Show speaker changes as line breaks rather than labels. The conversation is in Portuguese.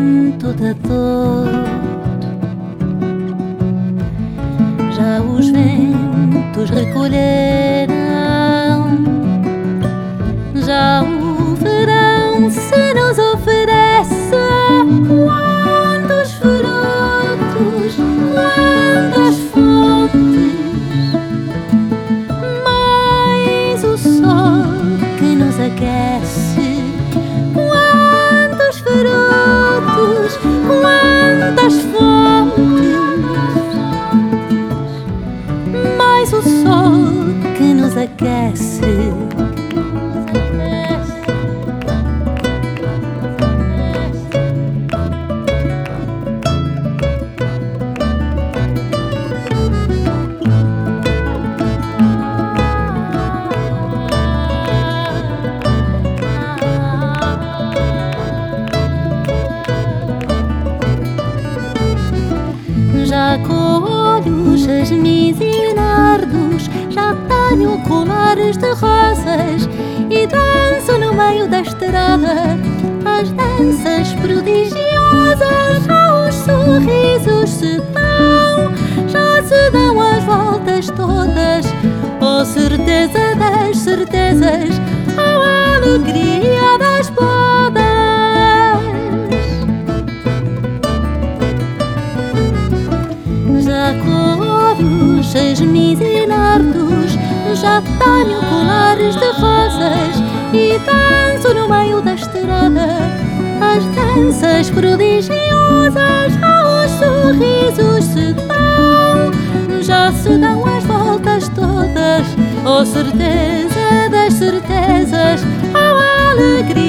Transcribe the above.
vento da dor. Já os ventos recolheram, já o verão se nos oferece. Quantos frutos, quantas fontes, mais o sol que nos aquece. Quantos frutos, quantas fontes, mais o sol que nos aquece. Já colho os jasmins e nardos, já tenho colares de rosas e danço no meio da estrada as danças prodigiosas. Já os sorrisos se dão, já se dão as voltas todas. Oh, certeza das certezas, oh, alegria das bodas. Já colho os jasmins e nardos, já tenho colares de rosas e danço no meio da estrada as danças prodigiosas. Já os sorrisos se dão, já se dão as voltas todas. Oh, certeza das certezas, oh, alegria